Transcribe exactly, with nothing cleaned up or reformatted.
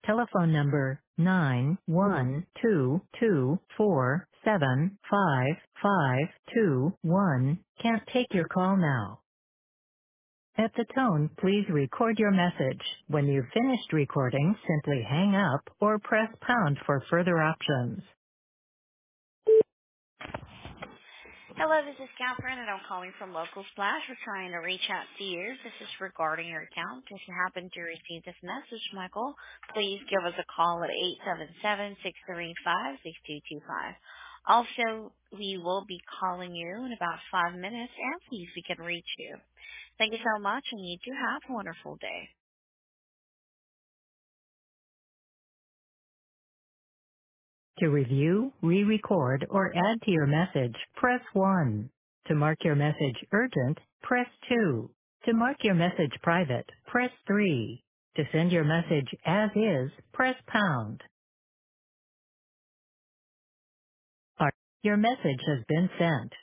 Telephone number nine one two two four seven five five two one can't take your call now. At the tone, please record your message. When you've finished recording, simply hang up or press pound for further options. Hello, this is Catherine, and I'm calling from Local Splash. We're trying to reach out to you. This is regarding your account. If you happen to receive this message, Michael, please give us a call at eight seven seven, six three five, six two two five. Also, we will be calling you in about five minutes and see if we can reach you. Thank you so much, and you do have a wonderful day. To review, re-record, or add to your message, press one. To mark your message urgent, press two. To mark your message private, press three. To send your message as is, press pound. Your message has been sent.